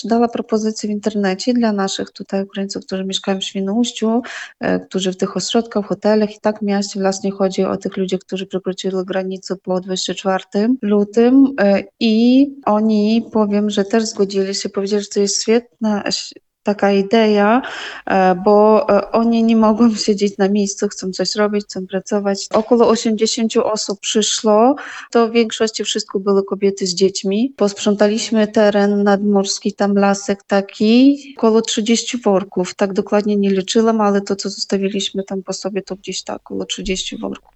Dała propozycję w internecie dla naszych tutaj Ukraińców, którzy mieszkają w Świnoujściu, którzy w tych ośrodkach, hotelach i tak w mieście właśnie chodzi o tych ludzi, którzy przekroczyli granicę po 24 lutym i oni, powiem, że też zgodzili się, powiedzieli, że to jest świetna taka idea, bo oni nie mogą siedzieć na miejscu, chcą coś robić, chcą pracować. Około 80 osób przyszło, to w większości wszystko były kobiety z dziećmi. Posprzątaliśmy teren nadmorski, tam lasek taki, około 30 worków. Tak dokładnie nie liczyłam, ale to, co zostawiliśmy tam po sobie, to gdzieś tak, około 30 worków.